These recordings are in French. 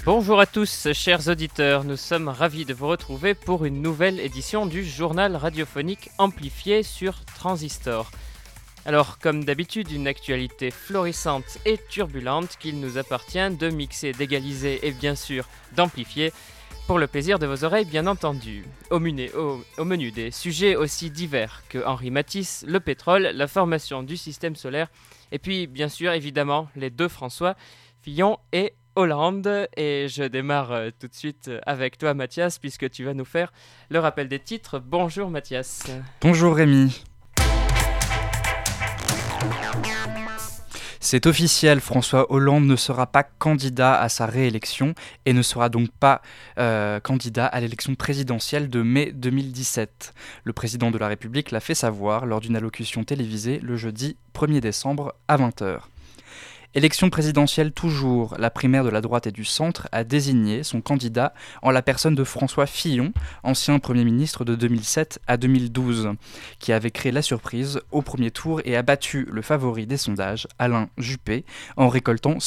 Bonjour à tous, chers auditeurs, nous sommes ravis de vous retrouver pour une nouvelle édition du journal radiophonique amplifié sur Transistor. Alors, comme d'habitude, une actualité florissante et turbulente qu'il nous appartient de mixer, d'égaliser et bien sûr d'amplifier pour le plaisir de vos oreilles, bien entendu. Au menu des sujets aussi divers que Henri Matisse, le pétrole, la formation du système solaire et puis bien sûr évidemment les deux François, Fillon et Hollande. Et je démarre tout de suite avec toi Mathias puisque tu vas nous faire le rappel des titres. Bonjour Mathias. Bonjour Rémi. C'est officiel, François Hollande ne sera pas candidat à sa réélection et ne sera donc pas candidat à l'élection présidentielle de mai 2017. Le président de la République l'a fait savoir lors d'une allocution télévisée le jeudi 1er décembre à 20h. Élection présidentielle toujours, la primaire de la droite et du centre a désigné son candidat en la personne de François Fillon, ancien Premier ministre de 2007 à 2012, qui avait créé la surprise au premier tour et a battu le favori des sondages, Alain Juppé, en récoltant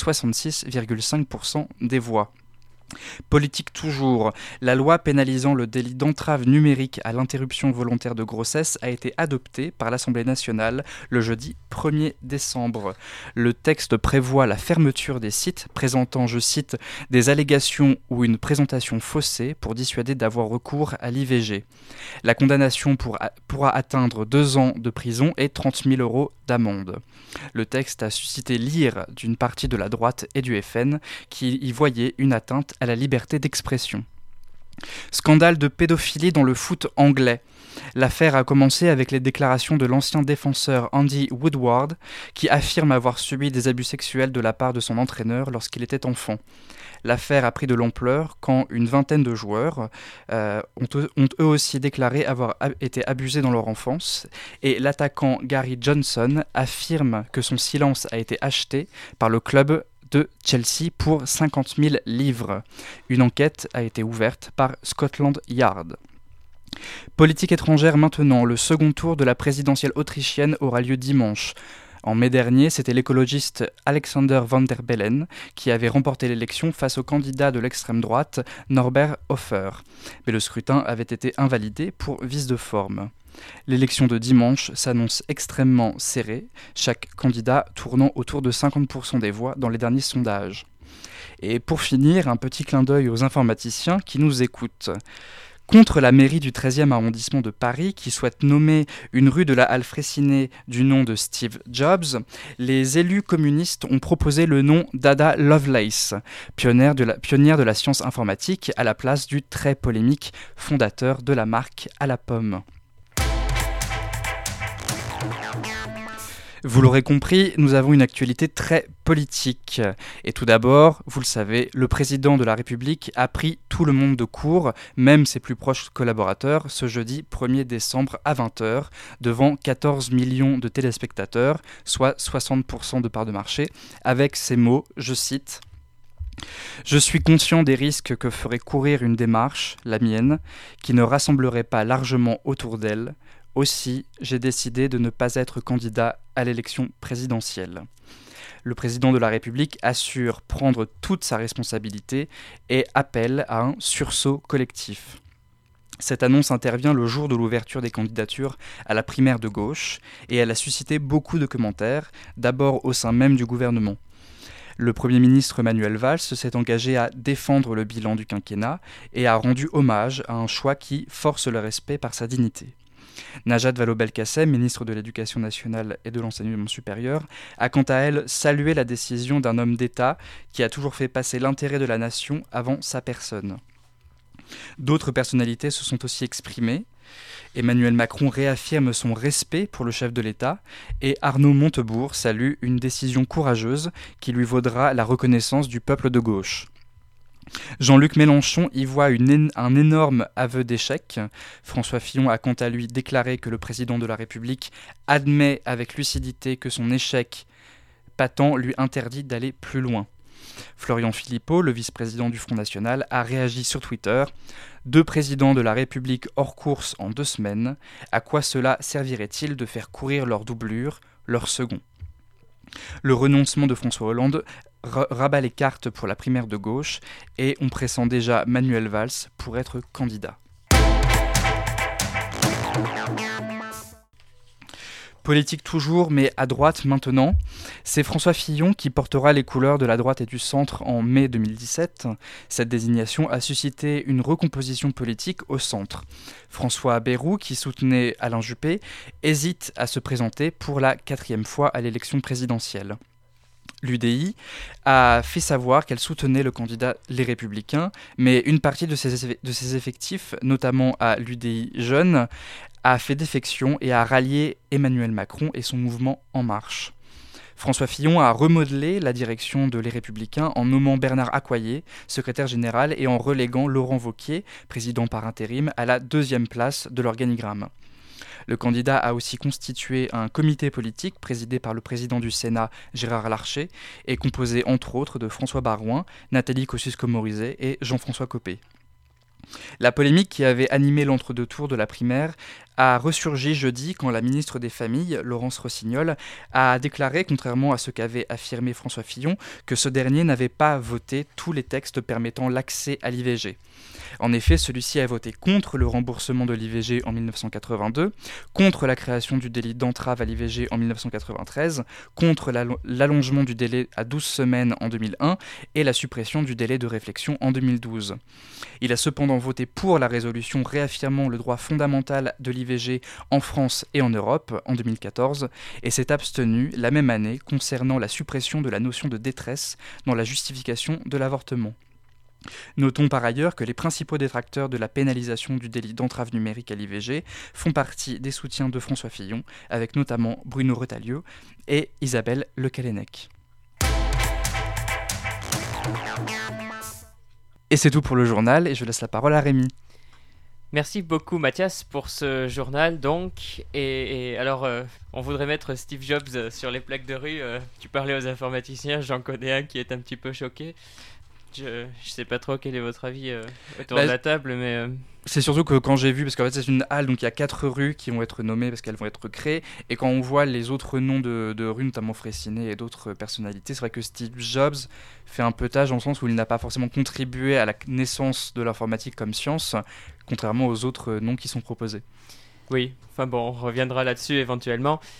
66,5% des voix. Politique toujours, la loi pénalisant le délit d'entrave numérique à l'interruption volontaire de grossesse a été adoptée par l'Assemblée nationale le jeudi 1er décembre. Le texte prévoit la fermeture des sites présentant, je cite, des allégations ou une présentation faussée pour dissuader d'avoir recours à l'IVG. La condamnation pourra atteindre 2 ans de prison et 30 000 € d'amende. Le texte a suscité l'ire d'une partie de la droite et du FN qui y voyait une atteinte à la liberté d'expression. Scandale de pédophilie dans le foot anglais. L'affaire a commencé avec les déclarations de l'ancien défenseur Andy Woodward qui affirme avoir subi des abus sexuels de la part de son entraîneur lorsqu'il était enfant. L'affaire a pris de l'ampleur quand une vingtaine de joueurs ont eux aussi déclaré avoir été abusés dans leur enfance et l'attaquant Gary Johnson affirme que son silence a été acheté par le club de Chelsea pour 50 000 livres. Une enquête a été ouverte par Scotland Yard. Politique étrangère maintenant, le second tour de la présidentielle autrichienne aura lieu dimanche. En mai dernier, c'était l'écologiste Alexander Van der Bellen qui avait remporté l'élection face au candidat de l'extrême droite Norbert Hofer. Mais le scrutin avait été invalidé pour vice de forme. L'élection de dimanche s'annonce extrêmement serrée, chaque candidat tournant autour de 50% des voix dans les derniers sondages. Et pour finir, un petit clin d'œil aux informaticiens qui nous écoutent. Contre la mairie du 13e arrondissement de Paris, qui souhaite nommer une rue de la Halle Fraissinet du nom de Steve Jobs, les élus communistes ont proposé le nom d'Ada Lovelace, pionnière de la science informatique, à la place du très polémique fondateur de la marque à la pomme. Vous l'aurez compris, nous avons une actualité très politique. Et tout d'abord, vous le savez, le président de la République a pris tout le monde de court, même ses plus proches collaborateurs, ce jeudi 1er décembre à 20h, devant 14 millions de téléspectateurs, soit 60% de part de marché, avec ces mots, je cite: « Je suis conscient des risques que ferait courir une démarche, la mienne, qui ne rassemblerait pas largement autour d'elle. Aussi, j'ai décidé de ne pas être candidat à l'élection présidentielle. » Le président de la République assure prendre toute sa responsabilité et appelle à un sursaut collectif. Cette annonce intervient le jour de l'ouverture des candidatures à la primaire de gauche et elle a suscité beaucoup de commentaires, d'abord au sein même du gouvernement. Le Premier ministre Manuel Valls s'est engagé à défendre le bilan du quinquennat et a rendu hommage à un choix qui force le respect par sa dignité. Najat Vallaud-Belkacem, ministre de l'Éducation nationale et de l'Enseignement supérieur, a quant à elle salué la décision d'un homme d'État qui a toujours fait passer l'intérêt de la nation avant sa personne. D'autres personnalités se sont aussi exprimées. Emmanuel Macron réaffirme son respect pour le chef de l'État et Arnaud Montebourg salue une décision courageuse qui lui vaudra la reconnaissance du peuple de gauche. Jean-Luc Mélenchon y voit un énorme aveu d'échec. François Fillon a quant à lui déclaré que le président de la République admet avec lucidité que son échec patent lui interdit d'aller plus loin. Florian Philippot, le vice-président du Front National, a réagi sur Twitter. 2 présidents de la République hors course en 2 semaines. À quoi cela servirait-il de faire courir leur doublure, leur second ? Le renoncement de François Hollande rabat les cartes pour la primaire de gauche et on pressent déjà Manuel Valls pour être candidat. Politique toujours, mais à droite maintenant. C'est François Fillon qui portera les couleurs de la droite et du centre en mai 2017. Cette désignation a suscité une recomposition politique au centre. François Bayrou, qui soutenait Alain Juppé, hésite à se présenter pour la 4e fois à l'élection présidentielle. L'UDI a fait savoir qu'elle soutenait le candidat Les Républicains, mais une partie de ses effectifs, notamment à l'UDI Jeune, a fait défection et a rallié Emmanuel Macron et son mouvement En Marche. François Fillon a remodelé la direction de Les Républicains en nommant Bernard Accoyer, secrétaire général, et en reléguant Laurent Wauquiez, président par intérim, à la 2e place de l'organigramme. Le candidat a aussi constitué un comité politique présidé par le président du Sénat, Gérard Larcher, et composé entre autres de François Baroin, Nathalie Kosciusko-Morizet et Jean-François Copé. La polémique qui avait animé l'entre-deux tours de la primaire a ressurgi jeudi quand la ministre des Familles, Laurence Rossignol, a déclaré, contrairement à ce qu'avait affirmé François Fillon, que ce dernier n'avait pas voté tous les textes permettant l'accès à l'IVG. En effet, celui-ci a voté contre le remboursement de l'IVG en 1982, contre la création du délit d'entrave à l'IVG en 1993, contre l'allongement du délai à 12 semaines en 2001 et la suppression du délai de réflexion en 2012. Il a cependant voté pour la résolution réaffirmant le droit fondamental de l'IVG en France et en Europe en 2014 et s'est abstenu la même année concernant la suppression de la notion de détresse dans la justification de l'avortement. Notons par ailleurs que les principaux détracteurs de la pénalisation du délit d'entrave numérique à l'IVG font partie des soutiens de François Fillon, avec notamment Bruno Retailleau et Isabelle Le Callennec. Et c'est tout pour le journal, et je laisse la parole à Rémi. Merci beaucoup Mathias pour ce journal donc. Et alors, on voudrait mettre Steve Jobs sur les plaques de rue. Tu parlais aux informaticiens, j'en connais un qui est un petit peu choqué. Je sais pas trop quel est votre avis autour de la table, mais... C'est surtout que quand j'ai vu, parce qu'en fait c'est une halle, donc il y a 4 rues qui vont être nommées parce qu'elles vont être créées, et quand on voit les autres noms de rues, notamment Freycinet et d'autres personnalités, c'est vrai que Steve Jobs fait un peu tâche dans le sens où il n'a pas forcément contribué à la naissance de l'informatique comme science, contrairement aux autres noms qui sont proposés. Oui, enfin bon, on reviendra là-dessus éventuellement.